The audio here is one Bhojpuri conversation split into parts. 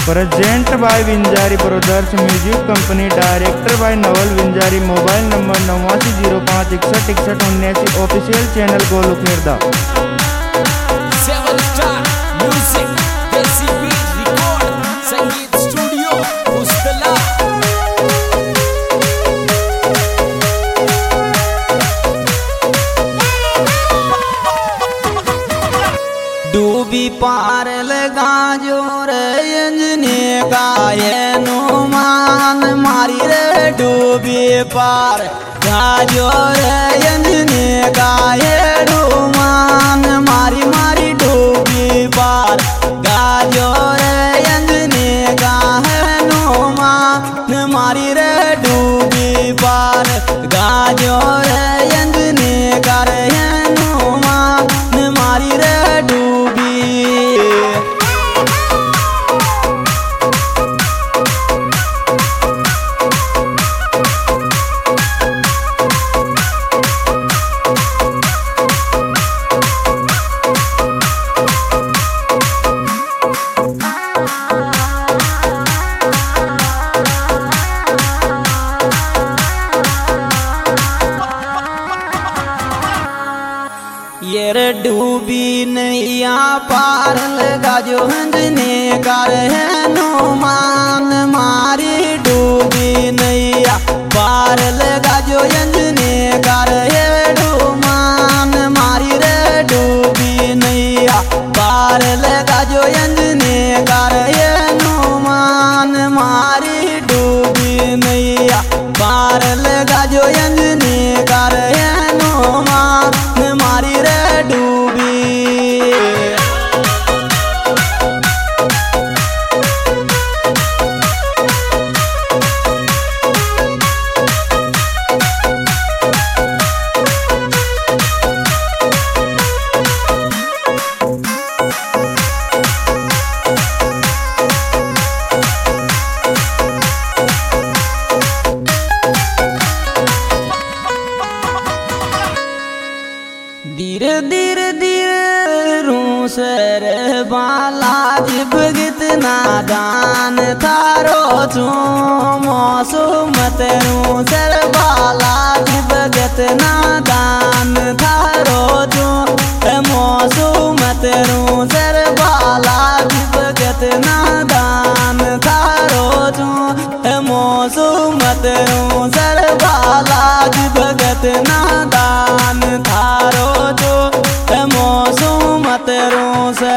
Present by Vinjari brothers music company, director by Naval Vinjari. Mobile number 8905616179। Official channel Golu Kherda. डूबी पार लगा जोर अंजनी गाये नुमान मारी रे। डूबी पार गाजोर अंजनी गाये नुमान मारी मारी। डूबी पार गाजोर अंजनी गाये नुमान मारी रे। डूबी पार गाजोर अंजनी गाये नुमान मारी रे। ये रे डूबी नैया पार लगा जो अंजनी कर है नुमान मारी। डूबी नैया पार लगा जो अंजनी कर है नुमान मारी रे। डूबी नैया पार लगा जो अंजनी कर है नुमान मारी। डूबी नैया पार लगा जो अंजनी कर है नुमान मारी रे। डूबी धीरे धीरे धीरे रूसर बाला जिब कितना दान थारो छू। मौसम रूसर बाला जिब कितना दान थारो छू। मौसम रूसर बाला जिब कितना दान थारो छू। मौसम रूसर बाला जिब कितना दान थारो छू। मौसम से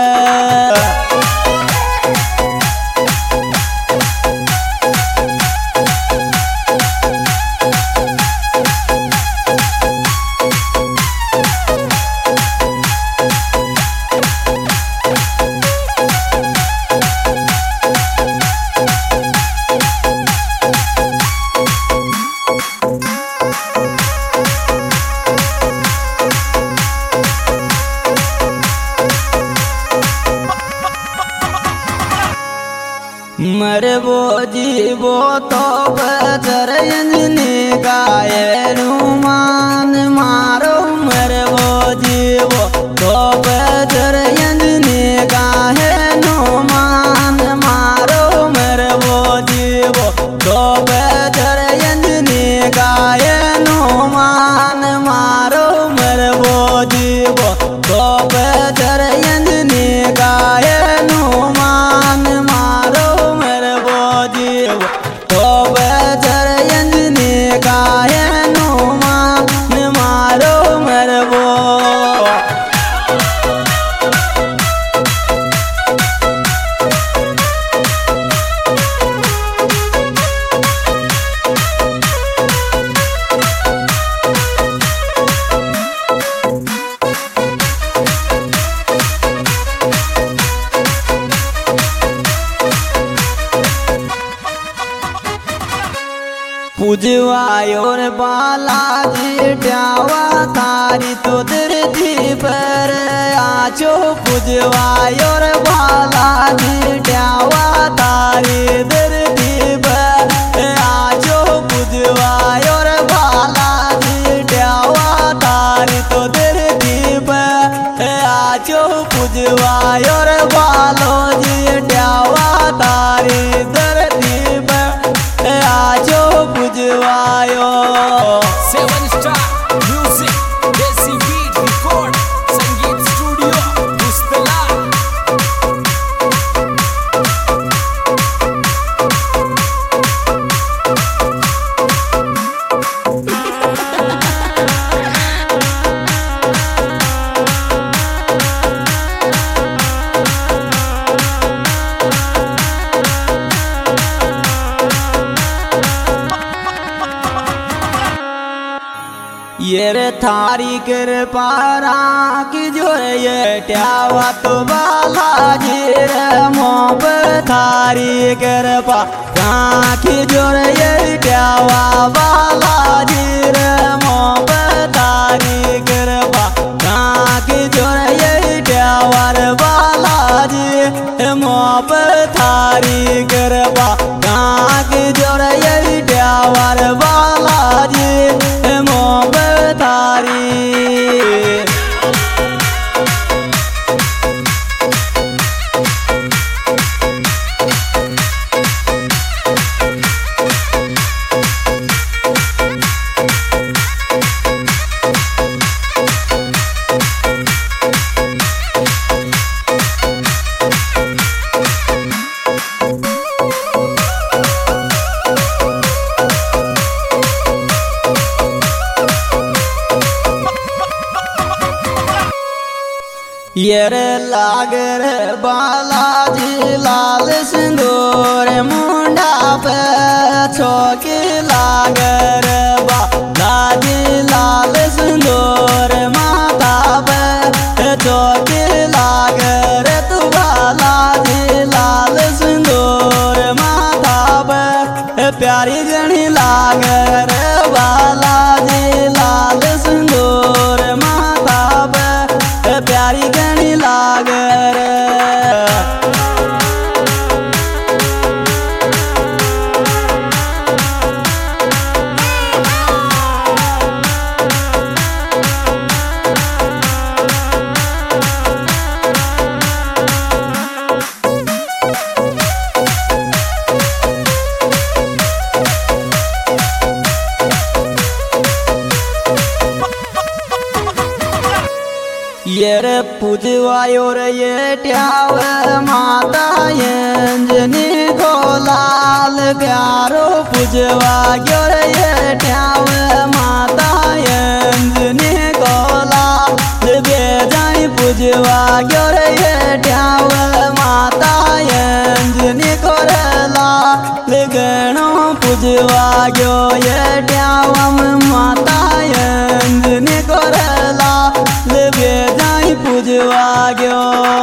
मरबो जीवो तो बचर अंजनी गाये नुमान मारो। मरबो जीवो तो बचर अंजनी गाये नुमान मारो। मरबो जीवो तो बचर अंजनी गाये नुमान मारो। मरबो जीवो तो बचर अंजनी गाये नुमान मारो। तो बचर अंजनी गाये नुमान मारो। मरबो पूजवायोर बालाजी ड्यावा तारी तो धरती पर आचो। पूजवायोर बालाजी ड्यावा तारी धरती पर आचो। पूजवायोर बालाजी ड्यावा तारी तो धरती पर आचो। पूजवायोर बालोजी ड्यावा तारी ये रे थारी कृपा की जो ये ट्यावा तो बालाजी रे मोब थारी कृपा की जो ये ट्यावा बालाजी रे मोब थारी कृपा की जो ये ट्यावा रे बालाजी मोब थारी कृपा की जो ये ट्यावा रे बालाजी मोब थारी। ये रे लागर बालाजी लाल सिंदूर मुंडा पे छोकी लागर बालाजी लाल सिंदूर माथा पे छोकी लागर तू बालाजी लाल सिंदूर माथा पे प्यारी गणी लागर बालाजी लाल सिंदूर माथा पे प्यारी गणी लागर। ये रे पूजवायो रे ये ट्याव माता अंजनी को लाल प्यारो पूजवायो रे ये ट्याव माता अंजनी को लाल बेजाई पूजवायो रे ये ट्याव माता अंजनी को लाल गणो पूजवायो ये ट्याव माता अंजनी को लाल बेजाई पूजवा गयो।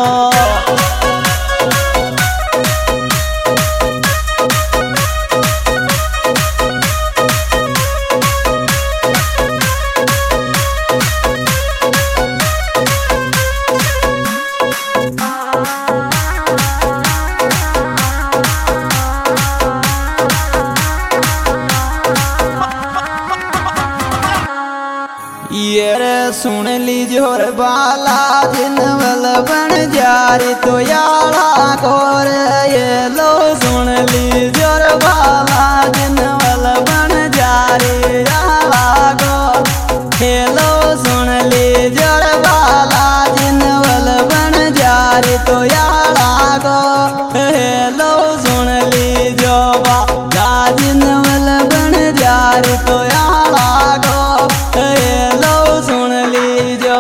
ये रे सुन लीजो रे बालाजी नवल बन जारी तो यारा कोर ये लो सुन लीजो रे बालाजी नवल बन जारी यारा को हेलो सुन लीजो रे बालाजी नवल बन जारी तो यारा को हेलो सुन लीजो बालाजी नवल बन जारी तो यारा को हेलो सुन लीजो।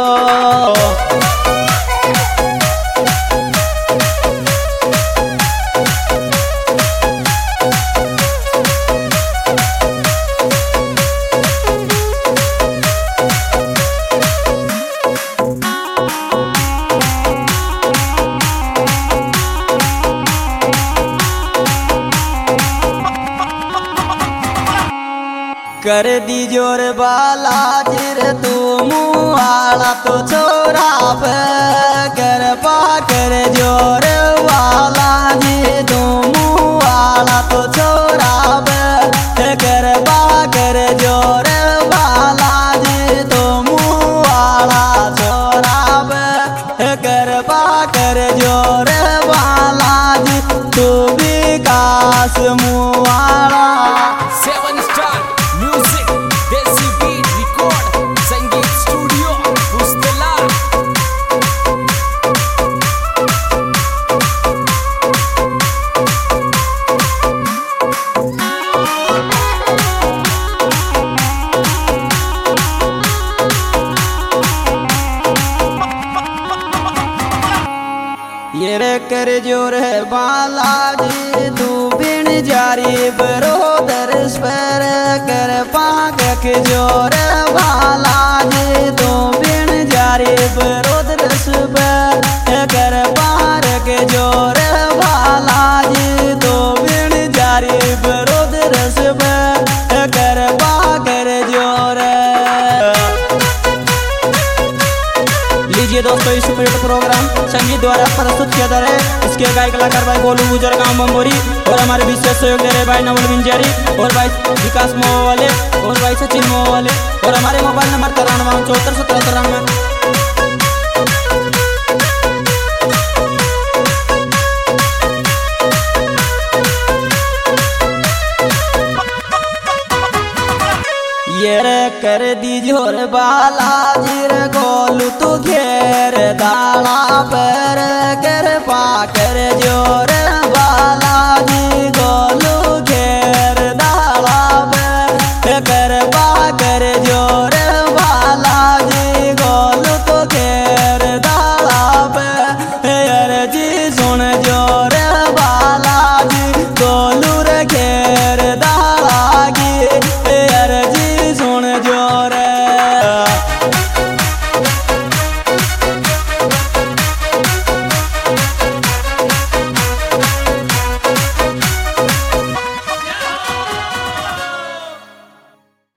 कर दी जोर बालाजी रे तू मुआला तो छोरा पे कर पा कर जोर बालाजी तू मुआला तो छोरा पे कर पा कर जोर बालाजी तू मुआला छोरा पे कर पा कर जोर बालाजी तू विकास मुआला। 7 Star Music Desi Beat Record Sangeet Studio Pustala। ये रे कर जोर है बालाजी तू बिन जारी बरोदर स्वर कर पाक जोर बालाजी तू बिन जारी बरोदर स्वर कर पाक जोर बालाजी तू बिन जारी बरोदर स्वर कर पाक जोर। लीजिए दोस्तों, इस सुपर हिट प्रोग्राम संगीत द्वारा प्रस्तुत किया जा रहा है। इसके गायक कलाकार भाई गोलू गुजर गांव बम्बोरी और हमारे विशेष सहयोग दे रहे भाई नवल विंजारी और भाई विकास मोहवाले और भाई सचिन मोहवाले और हमारे मोबाइल नंबर 93 ये कर दी जोर बालाजी रे गोलू तू घेर दाला पर कर पा कर जोर